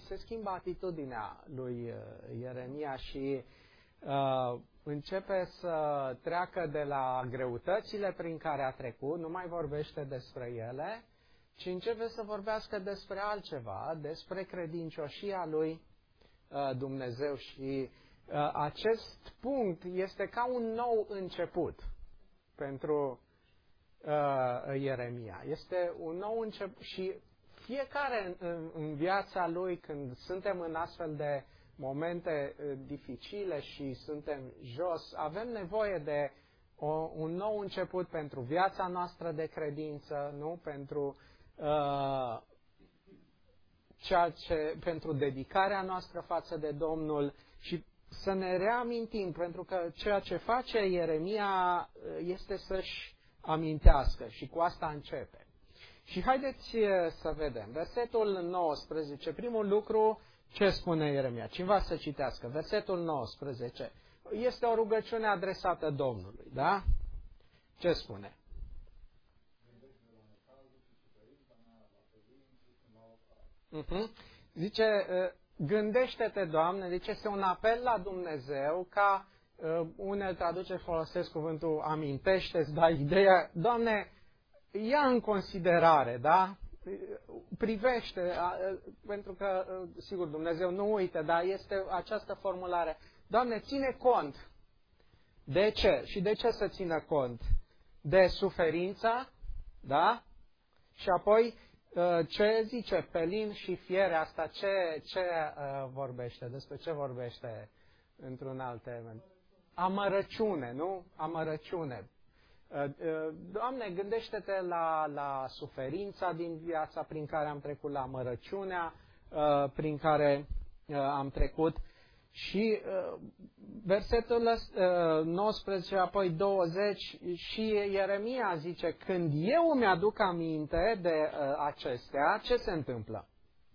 se schimbă atitudinea lui Ieremia și începe să treacă de la greutățile prin care a trecut, nu mai vorbește despre ele, ci începe să vorbească despre altceva, despre credincioșia lui Dumnezeu. Și acest punct este ca un nou început pentru Ieremia. Este un nou început și fiecare în viața lui, când suntem în astfel de momente dificile și suntem jos, avem nevoie de un nou început pentru viața noastră de credință, nu? Pentru dedicarea noastră față de Domnul și să ne reamintim, pentru că ceea ce face Ieremia este să-și amintească și cu asta începe. Și haideți să vedem. Versetul 19, primul lucru, ce spune Ieremia? Cineva să citească. Versetul 19. Este o rugăciune adresată Domnului, da? Ce spune? Zice, gândește-te, Doamne, deci este un apel la Dumnezeu ca unele traduceri folosesc cuvântul amintește-ți, dar ideea, Doamne, ia în considerare, da? Privește, pentru că, sigur, Dumnezeu nu uită, dar este această formulare. Doamne, ține cont. De ce? Și de ce să țină cont? De suferința, da? Și apoi, ce zice? Pelin și fiere, asta ce vorbește? Despre ce vorbește într-un alt termen? Amărăciune, nu? Amărăciune. Doamne, gândește-te la suferința din viața prin care am trecut, la amărăciunea prin care am trecut. Și versetul 19, apoi 20, și Ieremia zice, când eu îmi aduc aminte de acestea, ce se întâmplă?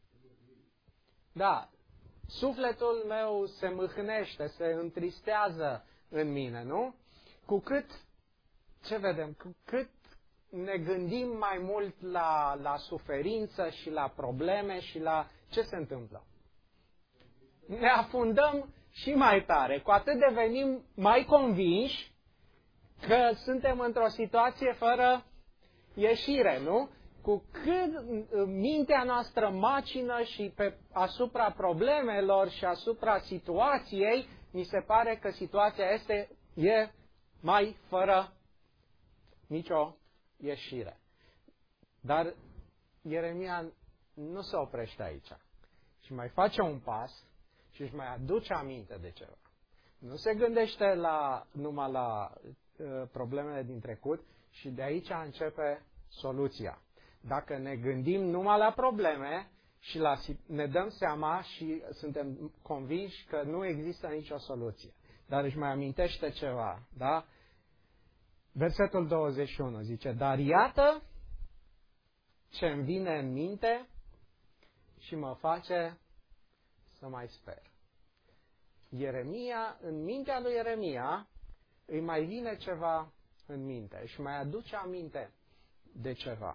Da, sufletul meu se mâhnește, se întristează în mine, nu? Cu cât, ce vedem? Cu cât ne gândim mai mult la suferință și la probleme și la ce se întâmplă? Ne afundăm și mai tare, cu atât devenim mai convinși că suntem într-o situație fără ieșire, nu? Cu cât mintea noastră macină și asupra problemelor și asupra situației, mi se pare că situația e mai fără nicio ieșire. Dar Ieremia nu se oprește aici și mai face un pas și își mai aduce aminte de ceva. Nu se gândește numai la problemele din trecut și de aici începe soluția. Dacă ne gândim numai la probleme și ne dăm seama și suntem convinși că nu există nicio soluție. Dar își mai amintește ceva, da? Versetul 21 zice, dar iată ce îmi vine în minte și mă face să mai sper. Ieremia, în mintea lui Ieremia, îi mai vine ceva în minte și mai aduce aminte de ceva.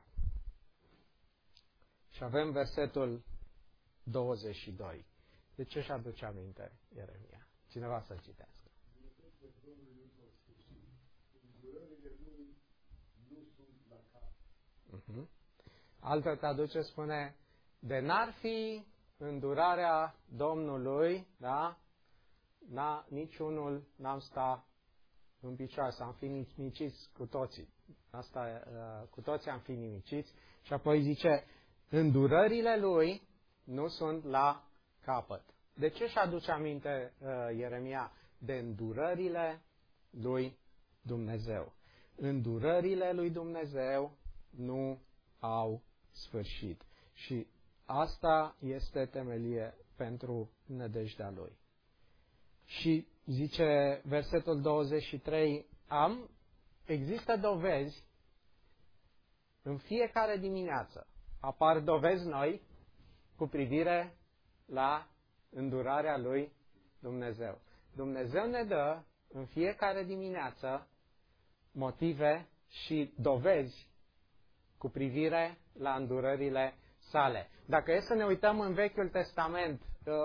Și avem versetul 22. De ce își aduce aminte Ieremia? Cineva să citească. Altă traducere spune, de n-ar fi îndurarea Domnului, da? Niciunul n-am sta în picioare, să am fi nimiciți cu toții. Asta, cu toții am fi nimiciți. Și apoi zice, îndurările lui nu sunt la capăt. De ce își aduce aminte Ieremia? De îndurările lui Dumnezeu. Îndurările lui Dumnezeu nu au sfârșit. Și asta este temelie pentru nădejdea lui. Și zice versetul 23, există dovezi în fiecare dimineață. Apar dovezi noi cu privire la îndurarea lui Dumnezeu. Dumnezeu ne dă în fiecare dimineață motive și dovezi cu privire la îndurările sale. Dacă e să ne uităm în Vechiul Testament,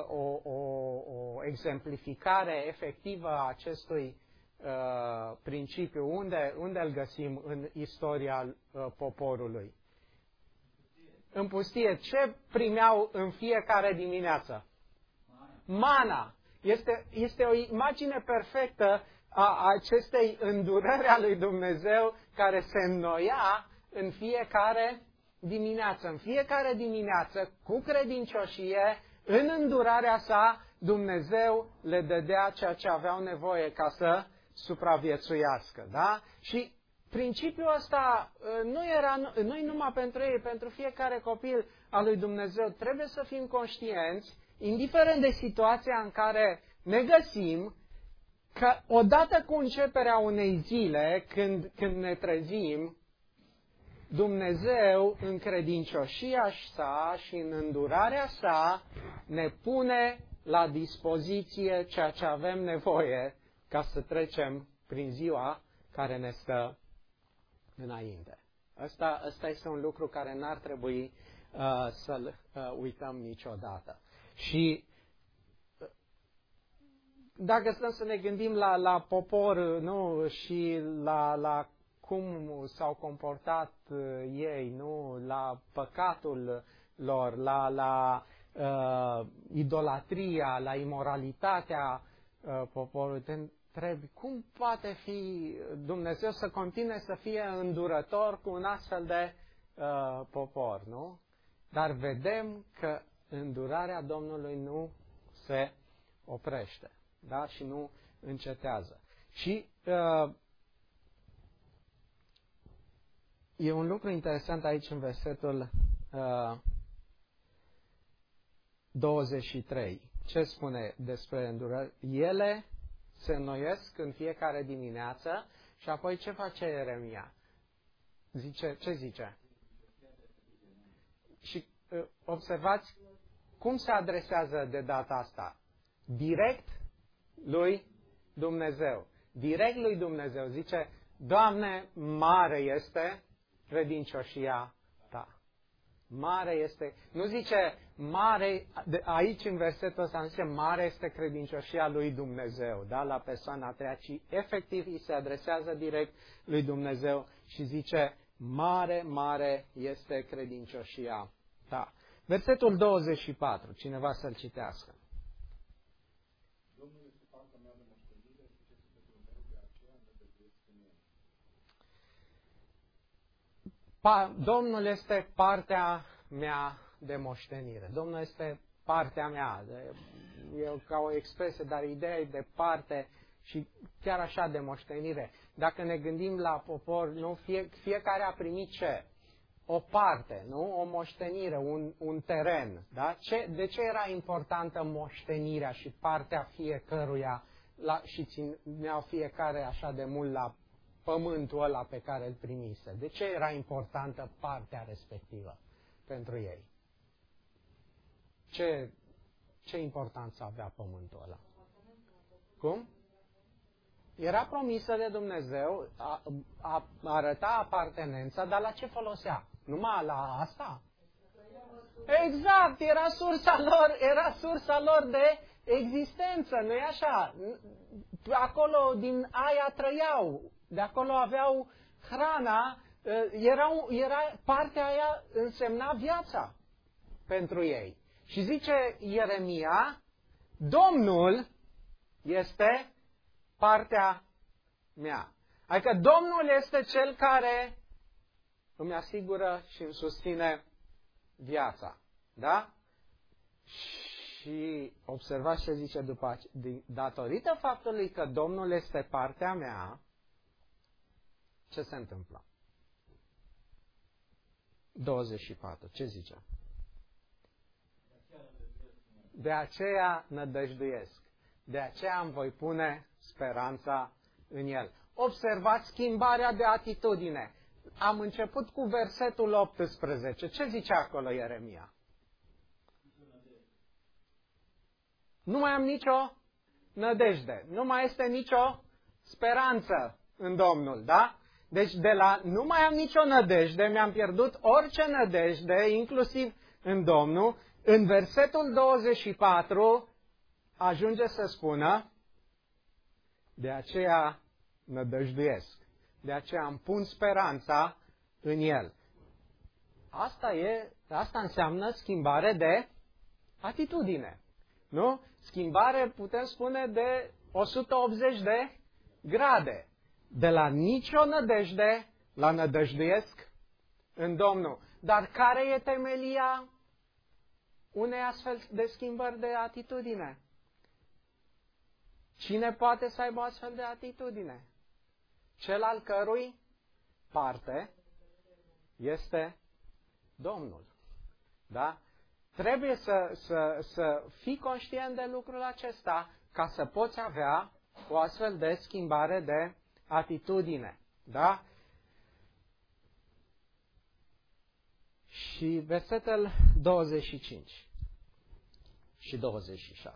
o exemplificare efectivă a acestui principiu, unde îl găsim în istoria poporului? În pustie. Ce primeau în fiecare dimineață? Mana. Este o imagine perfectă a acestei îndurări a lui Dumnezeu care se înnoia în fiecare dimineață. În fiecare dimineață, cu credincioșie, în îndurarea sa, Dumnezeu le dădea ceea ce aveau nevoie ca să supraviețuiască. Da? Și principiul ăsta nu e numai pentru ei, pentru fiecare copil al lui Dumnezeu. Trebuie să fim conștienți, indiferent de situația în care ne găsim, că odată cu începerea unei zile, când ne trezim, Dumnezeu, în credincioșia sa și în îndurarea sa, ne pune la dispoziție ceea ce avem nevoie ca să trecem prin ziua care ne stă înainte. Ăsta este un lucru care n-ar trebui să-l uităm niciodată. Și dacă stăm să ne gândim la popor, nu, și la cum s-au comportat ei, nu, la păcatul lor, la idolatria, la imoralitatea poporului, te întrebi, cum poate fi Dumnezeu să continue să fie îndurător cu un astfel de popor, nu? Dar vedem că îndurarea Domnului nu se oprește, da? Și nu încetează. Și e un lucru interesant aici în versetul 23. Ce spune despre îndurare? Ele se înnoiesc în fiecare dimineață și apoi ce face Ieremia? Ce zice? Și observați cum se adresează de data asta. Direct lui Dumnezeu. Direct lui Dumnezeu. Zice, Doamne, mare este credincioșia ta. Mare este, nu zice mare, aici în versetul ăsta nu zice mare este credincioșia lui Dumnezeu, da, la persoana a treia, ci efectiv îi se adresează direct lui Dumnezeu și zice mare, mare este credincioșia ta. Versetul 24, cineva să-l citească. Domnul este partea mea de moștenire. Domnul este partea mea. E ca o expresie, dar ideea e de parte și chiar așa de moștenire. Dacă ne gândim la popor, nu, fiecare a primit ce? O parte, nu? O moștenire, un teren. Da? De ce era importantă moștenirea și partea fiecăruia și țineau fiecare așa de mult la pământul ăla pe care îl primise? De ce era importantă partea respectivă pentru ei? Ce importanță avea pământul ăla? Cum? Era promisă de Dumnezeu, arăta apartenența, dar la ce folosea? Numai la asta? Exact, era sursa lor de existență, nu-i așa? Acolo din aia trăiau, de acolo aveau hrana, partea aia însemna viața pentru ei. Și zice Ieremia, Domnul este partea mea. Adică Domnul este Cel care îmi asigură și îmi susține viața. Da? Și observați ce zice după aceea. Datorită faptului că Domnul este partea mea, ce se întâmplă? 24. Ce zice? De aceea nădăjduiesc. De aceea îmi voi pune speranța în El. Observați schimbarea de atitudine. Am început cu versetul 18. Ce zice acolo Ieremia? Nu mai am nicio nădejde. Nu mai este nicio speranță în Domnul, da? Deci de la nu mai am nicio nădejde, mi-am pierdut orice nădejde, inclusiv în Domnul, în versetul 24 ajunge să spună, de aceea nădăjduiesc, de aceea îmi pun speranța în El. Asta înseamnă schimbare de atitudine. Nu? Schimbare, putem spune, de 180 de grade. De la nicio nădejde la nădăjduiesc în Domnul. Dar care e temelia unei astfel de schimbări de atitudine? Cine poate să aibă astfel de atitudine? Cel al cărui parte este Domnul. Da? Trebuie să fii conștient de lucrul acesta ca să poți avea o astfel de schimbare de atitudine. Da? Și versetul 25 și 26.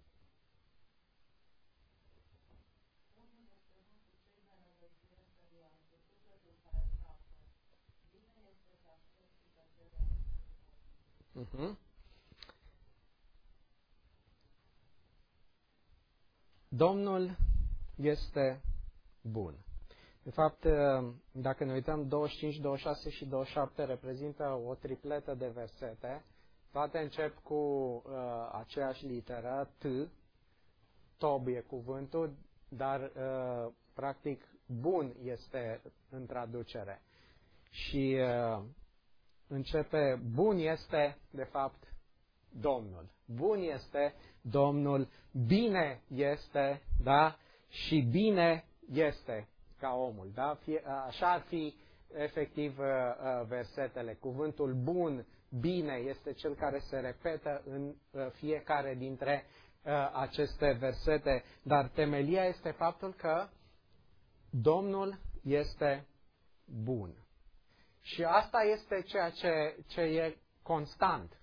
Domnul este bun. De fapt, dacă ne uităm, 25, 26 și 27 reprezintă o tripletă de versete. Toate încep cu aceeași literă, T, Tob e cuvântul, dar practic bun este în traducere. Și începe, bun este, de fapt, Domnul. Bun este Domnul, bine este, da? Și bine este ca omul, da? Așa ar fi efectiv versetele. Cuvântul bun, bine, este cel care se repetă în fiecare dintre aceste versete, dar temelia este faptul că Domnul este bun. Și asta este ceea ce e constant.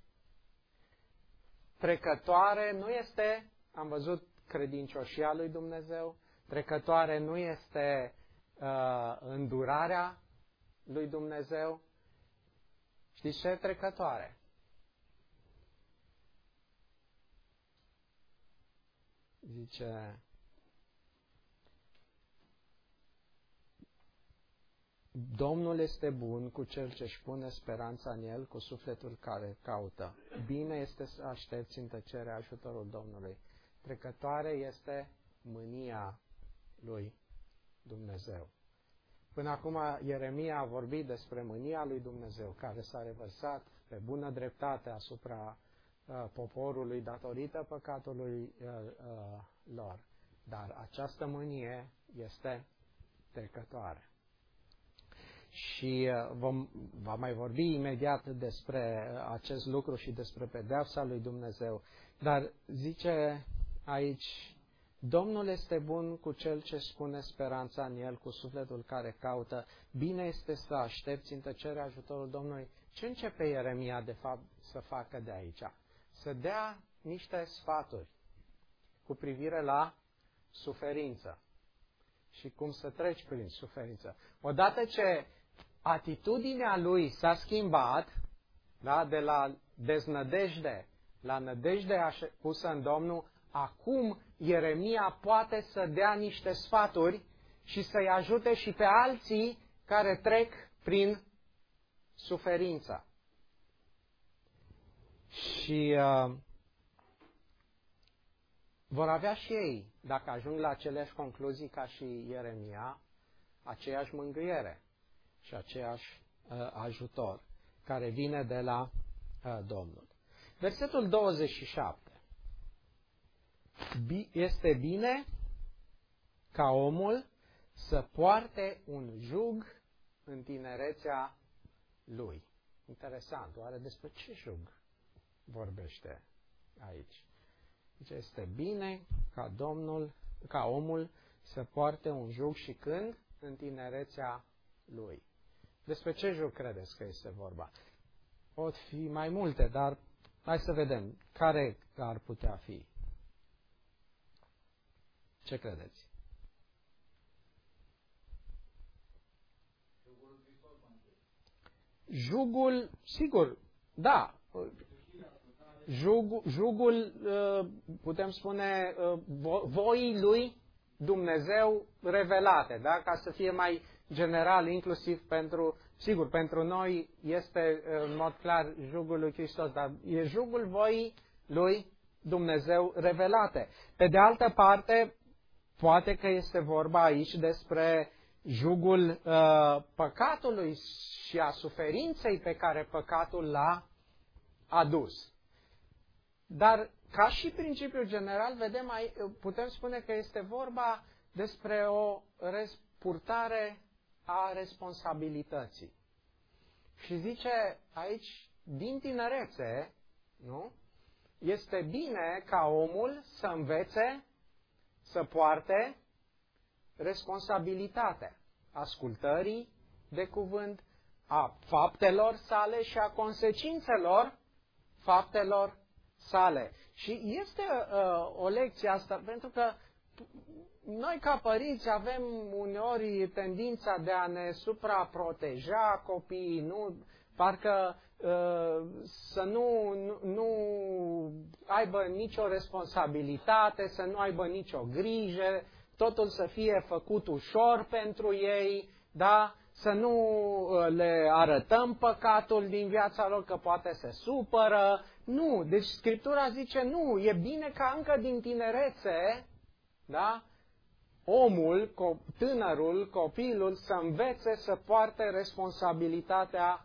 Trecătoare nu este, am văzut, credincioșia lui Dumnezeu, trecătoare nu este îndurarea lui Dumnezeu. Știți ce e trecătoare? Zice, Domnul este bun cu cel ce își pune speranța în El, cu sufletul care caută. Bine este să aștepți în tăcere ajutorul Domnului. Trecătoare este mânia lui Dumnezeu. Până acum Ieremia a vorbit despre mânia lui Dumnezeu, care s-a revărsat pe bună dreptate asupra poporului datorită păcatului lor. Dar această mânie este trecătoare. Și va mai vorbi imediat despre acest lucru și despre pedeapsa lui Dumnezeu. Dar zice aici, Domnul este bun cu cel ce spune speranța în El, cu sufletul care caută. Bine este să aștepți în tăcere ajutorul Domnului. Ce începe Ieremia, de fapt, să facă de aici? Să dea niște sfaturi cu privire la suferință și cum să treci prin suferință. Odată ce atitudinea lui s-a schimbat, da, de la deznădejde la nădejde pusă în Domnul, acum Ieremia poate să dea niște sfaturi și să-i ajute și pe alții care trec prin suferință. Și vor avea și ei, dacă ajung la aceleași concluzii ca și Ieremia, aceeași mângâiere și aceeași ajutor care vine de la Domnul. Versetul 27. Este bine ca omul să poarte un jug în tinerețea lui. Interesant, oare despre ce jug vorbește aici? Deci este bine ca omul să poarte un jug și când? În tinerețea lui. Despre ce jug credeți că este vorba? Pot fi mai multe, dar hai să vedem care ar putea fi. Ce credeți? Jugul, sigur, da, jugul, putem spune, voii lui Dumnezeu revelate, da? Ca să fie mai general, inclusiv pentru noi este în mod clar jugul lui Hristos, dar e jugul voii lui Dumnezeu revelate. Pe de altă parte, poate că este vorba aici despre jugul păcatului și a suferinței pe care păcatul l-a adus. Dar, ca și principiu general, putem spune că este vorba despre o purtare a responsabilității. Și zice aici, din tinerețe, nu? Este bine ca omul să învețe, să poarte responsabilitatea ascultării de cuvânt, a faptelor sale și a consecințelor faptelor sale. Și este o lecție asta, pentru că noi ca părinți avem uneori tendința de a ne supraproteja copiii, nu? Parcă să nu aibă nicio responsabilitate, să nu aibă nicio grijă, totul să fie făcut ușor pentru ei, da? Să nu le arătăm păcatul din viața lor, că poate se supără. Nu, deci Scriptura zice nu, e bine ca încă din tinerețe, da? Omul, tânărul, copilul să învețe să poarte responsabilitatea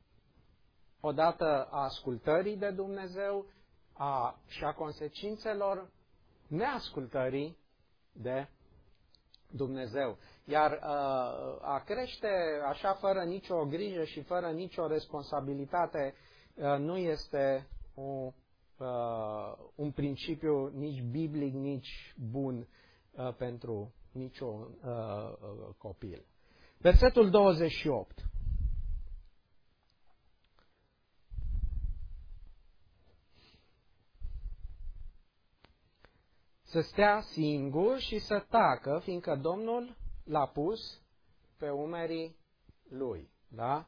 odată a ascultării de Dumnezeu și a consecințelor neascultării de Dumnezeu. Iar a crește așa fără nicio grijă și fără nicio responsabilitate nu este un principiu nici biblic, nici bun pentru niciun copil. Versetul 28. Să stea singur și să tacă, fiindcă Domnul l-a pus pe umerii lui. Da?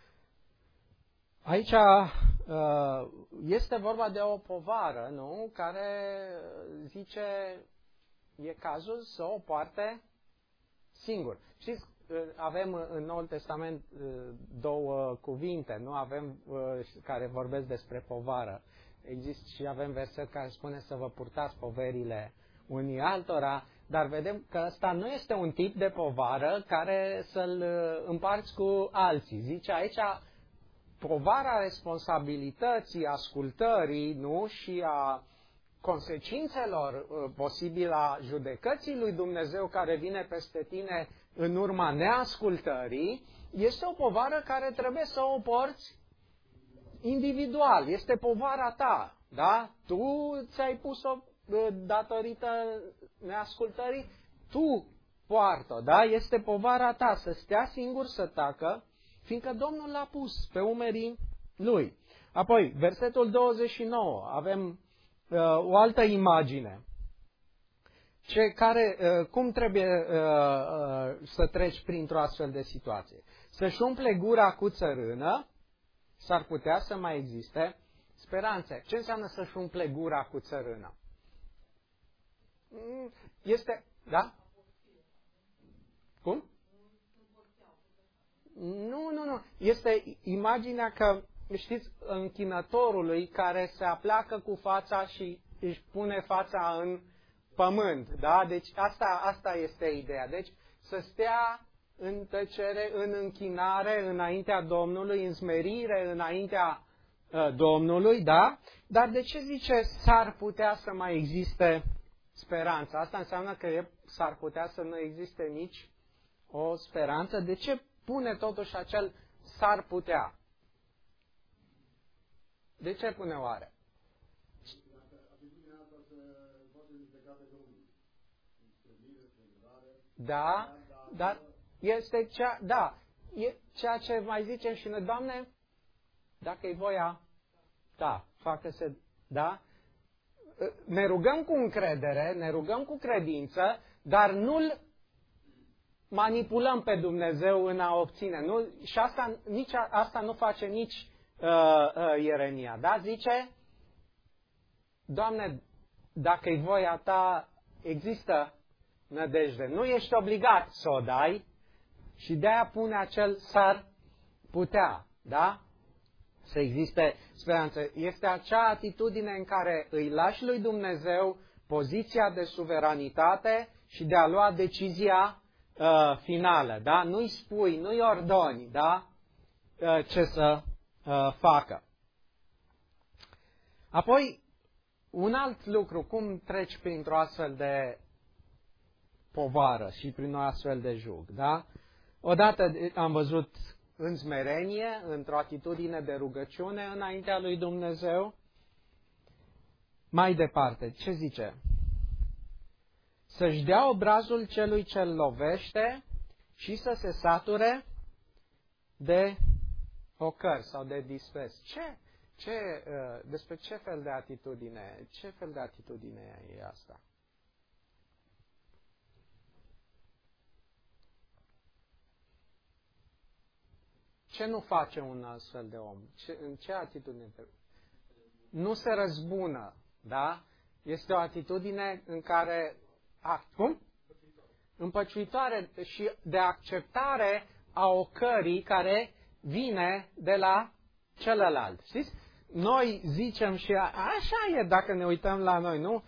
Aici este vorba de o povară, nu? Care zice, e cazul să o poarte singur. Știți, avem în Noul Testament două cuvinte, nu? Avem care vorbesc despre povară. Există și avem verset care spune să vă purtați poverile unii altora, dar vedem că ăsta nu este un tip de povară care să-l împarți cu alții. Zice aici povara responsabilității, ascultării, nu? Și a consecințelor posibile a judecății lui Dumnezeu care vine peste tine în urma neascultării, este o povară care trebuie să o porți individual. Este povara ta, da? Tu ți-ai pus-o datorită neascultării, tu poartă, da? Este povara ta să stea singur, să tacă, fiindcă Domnul l-a pus pe umerii lui. Apoi, versetul 29, avem o altă imagine. Cum trebuie să treci printr-o astfel de situație? Să-și umple gura cu țărână, s-ar putea să mai existe speranțe. Ce înseamnă să-și umple gura cu țărână? Este, da? Cum? Nu. Este imaginea că, știți, închinătorului care se apleacă cu fața și își pune fața în pământ, da? Deci asta este ideea. Deci să stea în tăcere, în închinare, înaintea Domnului, în smerire, înaintea Domnului, da? Dar de ce zice s-ar putea să mai existe speranță? Asta înseamnă că s-ar putea să nu existe nici o speranță. De ce pune totuși acel s-ar putea? De ce pune oare? Da, dar este ceea ce mai zicem și noi, Doamne, dacă e voia ta, facă-se, da? Ne rugăm cu încredere, ne rugăm cu credință, dar nu-L manipulăm pe Dumnezeu în a obține. Și asta nu face nici Ieremia, da? Zice, Doamne, dacă-i voia Ta, există nădejde. Nu ești obligat să o dai și de-aia pune acel s-ar putea, da? Să existe speranță. Este acea atitudine în care îi lași lui Dumnezeu poziția de suveranitate și de a lua decizia finală, da? Nu-i spui, nu-i ordoni, da? Ce să facă. Apoi, un alt lucru, cum treci printr-o astfel de povară și prin o astfel de jug, da? Odată am văzut în smerenie, într-o atitudine de rugăciune înaintea lui Dumnezeu. Mai departe, ce zice? Să-și dea obrazul celui ce-l lovește și să se sature de ocări sau de dispreț. Despre ce fel de atitudine e asta? Ce nu face un astfel de om? În ce atitudine? Nu se răzbună, da? Este o atitudine în care... Cum? Împăciuitoare și de acceptare a ocării care vine de la celălalt. Știți? Noi zicem și așa e dacă ne uităm la noi, nu?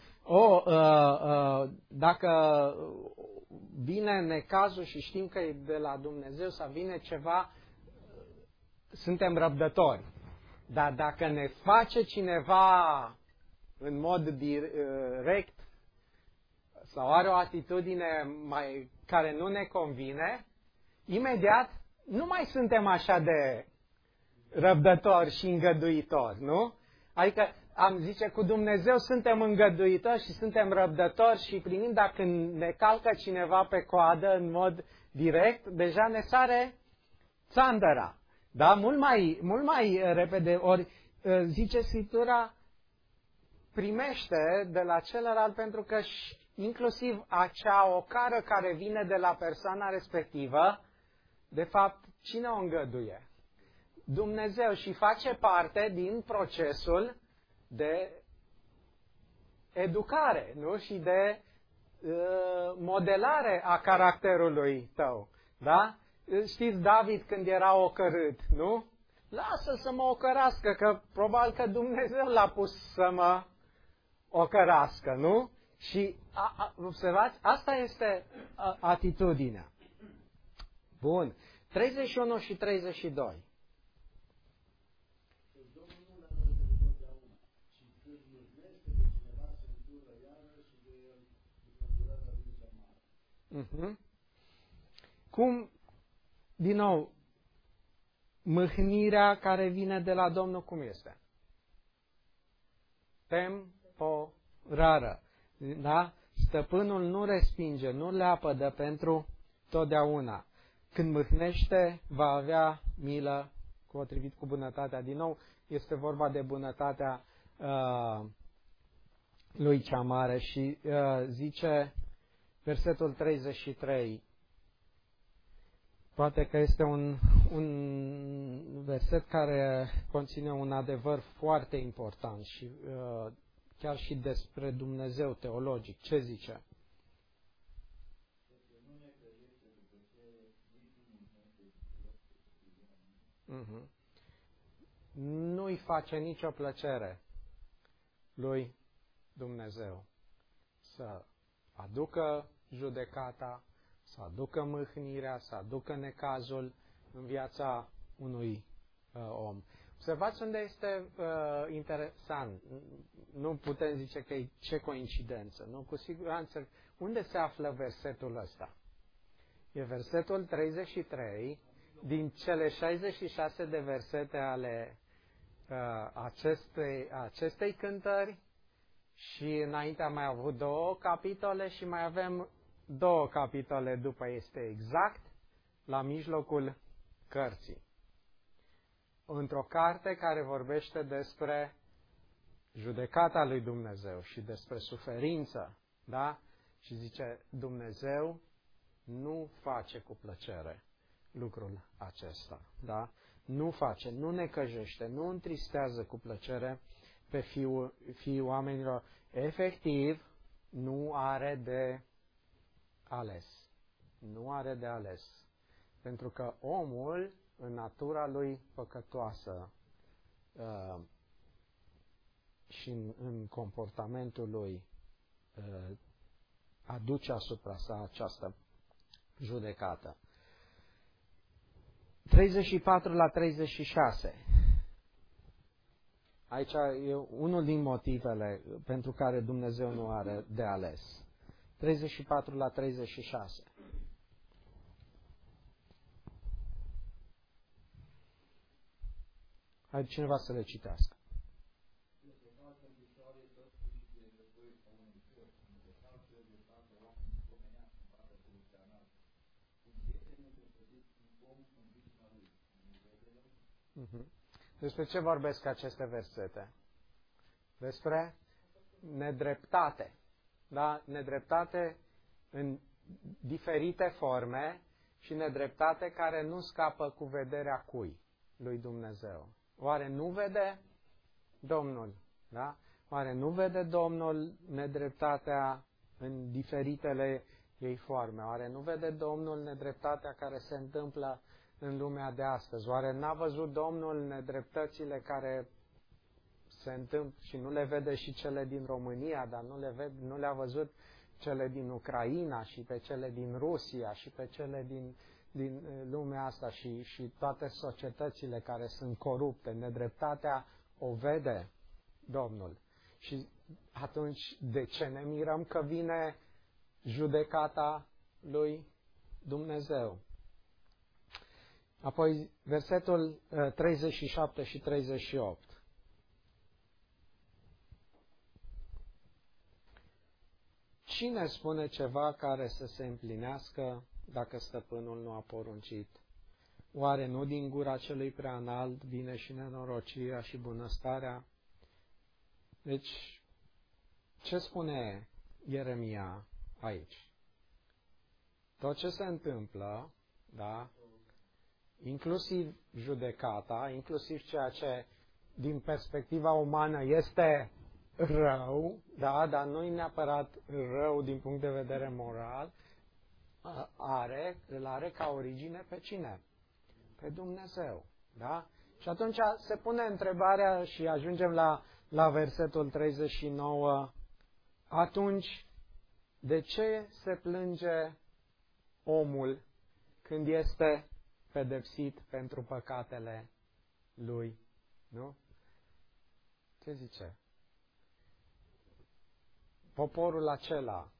Dacă vine necazul și știm că e de la Dumnezeu sau vine ceva, suntem răbdători. Dar dacă ne face cineva în mod direct sau are o atitudine care nu ne convine, imediat nu mai suntem așa de răbdători și îngăduitori, nu? Adică am zice, cu Dumnezeu suntem îngăduitori și suntem răbdători și primind dacă ne calcă cineva pe coadă în mod direct, deja ne sare țandăra. Da? Mult mai repede. Ori zice Scriptura, primește de la celălalt pentru că inclusiv acea ocară care vine de la persoana respectivă, de fapt, cine o îngăduie? Dumnezeu, și face parte din procesul de educare, nu? Și de modelare a caracterului tău. Da? Știți David când era ocărât, nu? Lasă să mă ocărască, că probabil că Dumnezeu l-a pus să mă ocărască, nu? Și observați, asta este atitudinea. Bun. 31 și 32. Cum, din nou, mâhnirea care vine de la Domnul, cum este? Temporară. Da? Stăpânul nu respinge, nu le apădă pentru totdeauna. Când mâhnește, va avea milă potrivit cu bunătatea. Din nou, este vorba de bunătatea lui cea mare și zice versetul 33. Poate că este un verset care conține un adevăr foarte important și chiar și despre Dumnezeu teologic. Ce zice? Nu-i face nicio plăcere lui Dumnezeu să aducă judecata, să aducă mâhnirea, să aducă necazul în viața unui om. Observați unde este interesant. Nu putem zice că e ce coincidență. Nu, cu siguranță. Unde se află versetul ăsta? E versetul 33 din cele 66 de versete ale acestei cântări și înainte am mai avut 2 capitole și mai avem 2 capitole după, este exact la mijlocul cărții. Într-o carte care vorbește despre judecata lui Dumnezeu și despre suferință, da? Și zice, Dumnezeu nu face cu plăcere lucrul acesta, da? nu face, nu necăjește, nu întristează cu plăcere pe fiii oamenilor. Efectiv, nu are de ales. Nu are de ales. Pentru că omul, în natura lui păcătoasă și în comportamentul lui, aduce asupra sa această judecată. 34 la 36. Aici e unul din motivele pentru care Dumnezeu nu are de ales. 34 la 36. Hai cineva să le citească. Despre ce vorbesc aceste versete? Despre nedreptate. Da? Nedreptate în diferite forme și nedreptate care nu scapă cu vederea cui? Lui Dumnezeu. Oare nu vede Domnul? Da? Oare nu vede Domnul nedreptatea în diferitele ei forme? Oare nu vede Domnul nedreptatea care se întâmplă în lumea de astăzi? Oare n-a văzut Domnul nedreptățile care se întâmplă și nu le vede și cele din România, dar nu le-a văzut cele din Ucraina și pe cele din Rusia și pe cele din lumea asta și toate societățile care sunt corupte? Nedreptatea o vede Domnul. Și atunci de ce ne mirăm că vine judecata lui Dumnezeu? Apoi versetul 37 și 38. Cine spune ceva care să se împlinească dacă stăpânul nu a poruncit? Oare nu din gura celui prea înalt vine și nenorocirea și bunăstarea? Deci, ce spune Ieremia aici? Tot ce se întâmplă, da, inclusiv judecata, inclusiv ceea ce din perspectiva umană este rău, da, dar nu e neapărat rău din punct de vedere moral, îl are ca origine pe cine? Pe Dumnezeu. Da? Și atunci se pune întrebarea și ajungem la versetul 39. Atunci, de ce se plânge omul când este pedepsit pentru păcatele lui? Nu? Ce zice? Poporul acela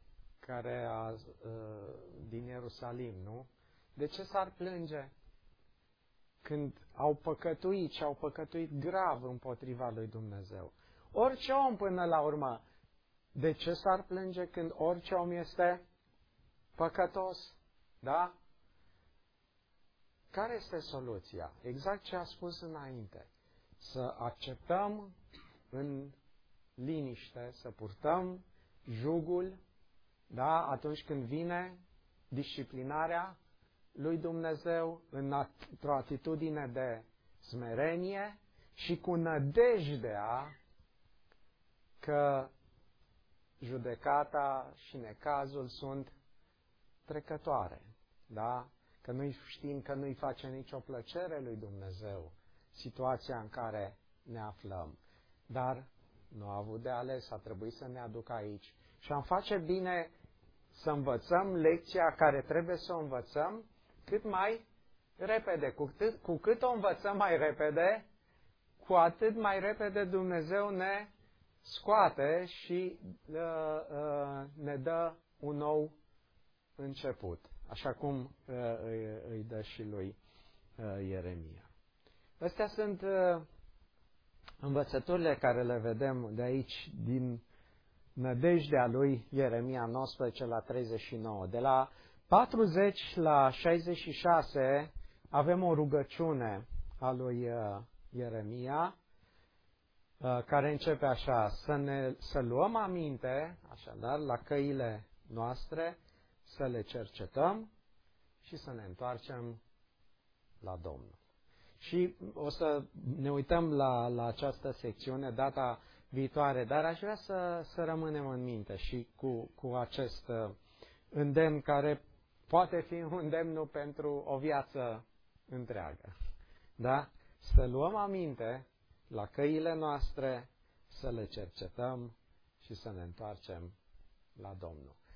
din Ierusalim, nu? De ce s-ar plânge când au păcătuit și au păcătuit grav împotriva lui Dumnezeu? Orice om până la urmă, de ce s-ar plânge când orice om este păcătos? Da? Care este soluția? Exact ce a spus înainte. Să acceptăm în liniște, să purtăm jugul, da, atunci când vine disciplinarea lui Dumnezeu într-o atitudine de smerenie și cu nădejdea că judecata și necazul sunt trecătoare, da? Că noi știm că nu-i face nicio plăcere lui Dumnezeu situația în care ne aflăm. Dar nu a avut de ales, a trebuit să ne aducă aici. Și am face bine să învățăm lecția care trebuie să o învățăm cât mai repede. Cu cât o învățăm mai repede, cu atât mai repede Dumnezeu ne scoate și ne dă un nou început. Așa cum îi dă și lui Ieremia. Astea sunt învățăturile care le vedem de aici, din nădejdea lui Ieremia 19 la 39. De la 40 la 66 avem o rugăciune a lui Ieremia, care începe așa: să luăm aminte, așadar, la căile noastre, să le cercetăm și să ne întoarcem la Domnul. Și o să ne uităm la această secțiune data viitoare, dar aș vrea să rămânem în minte și cu acest îndemn care poate fi un îndemn pentru o viață întreagă. Da? Să luăm aminte la căile noastre, să le cercetăm și să ne întoarcem la Domnul.